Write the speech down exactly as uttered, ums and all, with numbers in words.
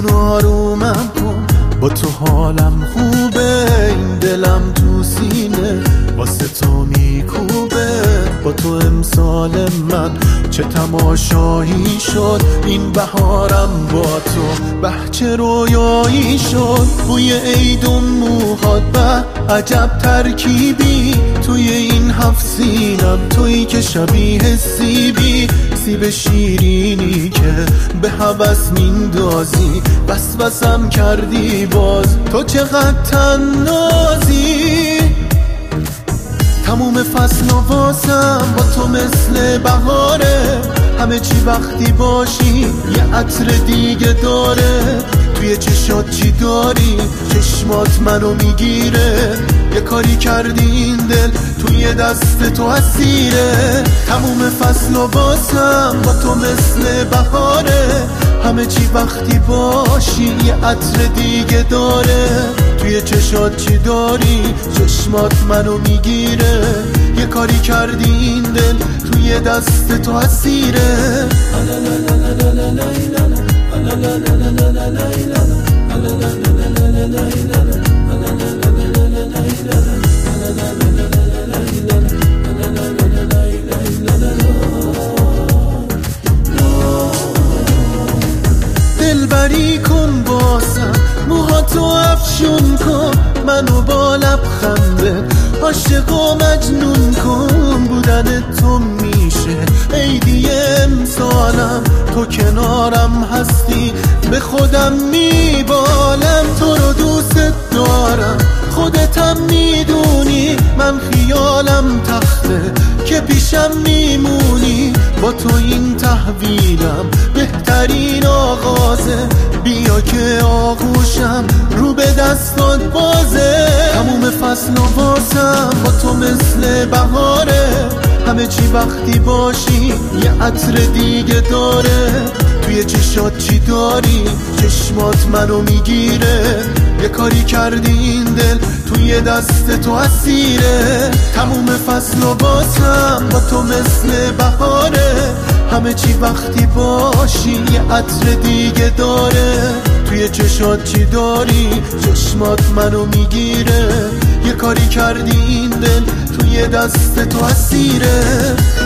آرومم کن، با تو حالم خوبه، این دلم تو سینه واسه تو میکوبه. با تو امسال من چه تماشایی شد، این بهارم با تو به چه رویایی شد. بوی عیدون موهات به عجب ترکیبی، توی این هفت سینم تویی که شبیه سیبی، سیب شیرینی که به هوس میندازی، بس بسم کردی باز تو چقدر تنازی. تموم فصل و واسم با تو مثل بهاره، همه چی وقتی باشی یه عطر دیگه داره. توی چشات چی داری؟ چشمات منو میگیره، یه کاری کردی این دل توی دست تو اسیره. تموم فصل و واسم با تو مثل بهاره، همه چی وقتی باشی یه عطر دیگه داره. توی چشات چی داری؟ چشمات منو میگیره، یه کاری کردی این دل توی دست تو اسیره. دلبری کن باسم، موهاتو افشون کن، منو با لبخنده عاشق و مجنون کن. بودن تو میشه عیدی امسالم، تو کنارم هستی به خودم میبالم. تو رو دوست دارم خودتم میدونی، من خیالم تخته که پیشم میمونی. با تو این تحویلم بهترین آغازه، بیا که آغوشم رو به دستات بازه. تموم فصل و واسم با تو مثل بهاره، همه چی وقتی باشی یه عطر دیگه داره. توی چشات چی داری؟ چشمات منو میگیره، یه کاری کردی این دل توی دست تو اسیره. تموم فصل و واسم با تو مثل بهاره، همه چی وقتی باشی یه عطر دیگه داره. توی چشات چی داری؟ چشمات منو میگیره، یه کاری کردی این دل توی دست تو اسیره.